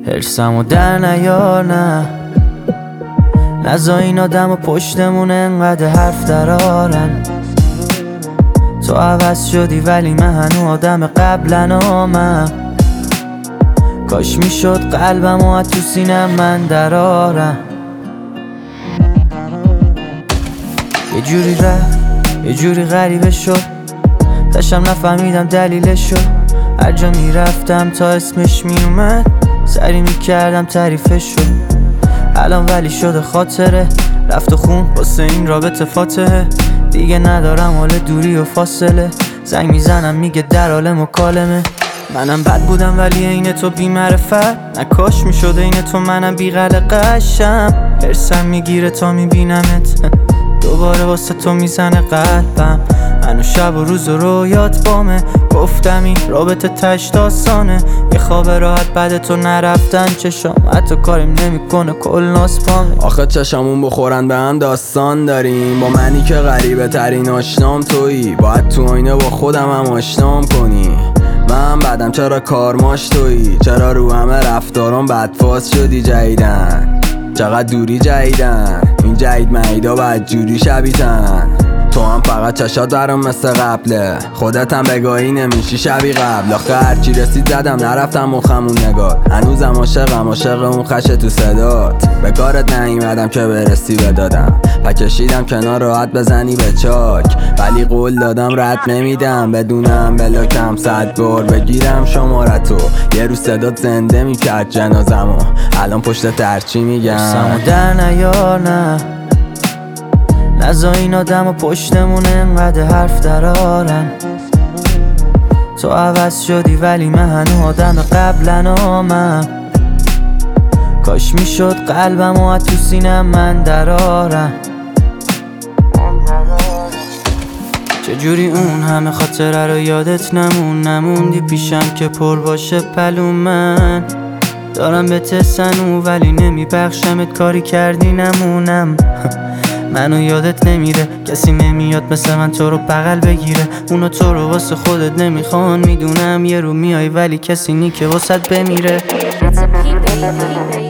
حرسمو در نیار نه نزا این آدم و پشتمون انقدر حرف درارن. تو عوض شدی ولی من هنو آدم قبلنامم. کاش میشد قلبم و تو سینم من درارم. یه جوری رفت یه جوری غریبه شد، داشتم نفهمیدم دلیلشو. هر جا میرفتم تا اسمش میومد سری میکردم تعریفشو. الان ولی شده خاطره رفت و خون واسه این رابطه فاتحه. دیگه ندارم حال دوری و فاصله. زنگ میزنم میگه در حال مکالمه. منم بد بودم ولی عین تو بی معرفت. نکاش میشده این تو منم بی قلقشم. حرسم میگیره تا میبینمت دوباره واسه تو میزنه قلبم. هنو شب و روز و رویات بامه. گفتم این رابطه تش داستانه. یه خواب راحت بعد تو نرفتن چشام حتی کاریم نمیکنه کل ناسپامه. آخه چشامون بخورن به هم داستان داریم. با منی که غریبه ترین آشنام تویی. باید تو آینه با خودم هم آشنام کنی. من بعدم چرا کارماش تویی. چرا رو همه رفتارم بدفاز شدی جدیدن. چقدر دوری جدیدن. این جدید مهیدا بعد جوری شبیتن. تو هم فقط چشات برام مثل قبله. خودت هم بگاهی نمیشی شبی قبل. آخه هرچی رسید زدم نرفتم مخمون نگار. هنوزم عاشق اون خشه تو صدات. به کارت نیومدم که برسی بدادم. کشیدم کنار راحت بزنی به چاک. ولی قول دادم رد نمیدم. بدونم بلاکم 100 بار بگیرم شمارتو. یه روز صدات زنده میکرد جنازمو. الان پشت ترچی میگم حرسمو در نیار نه نزا این آدم و پشتمون انقدر حرف درارن. تو عوض شدی ولی من هنو آدم قبلنامم. کاش میشد قلبم و تو سینم من درارم. چجوری اون همه خاطره رو یادت نموندی پیشم که پر باشه پلوم. من دارم به تسنو ولی نمیبخشمت کاری کردی نمونم. منو یادت نمیره کسی نمیاد مثل من تو رو بغل بگیره. اونو تو رو واسه خودت نمیخوان میدونم. یه رو میای ولی کسی نی که واسط بمیره.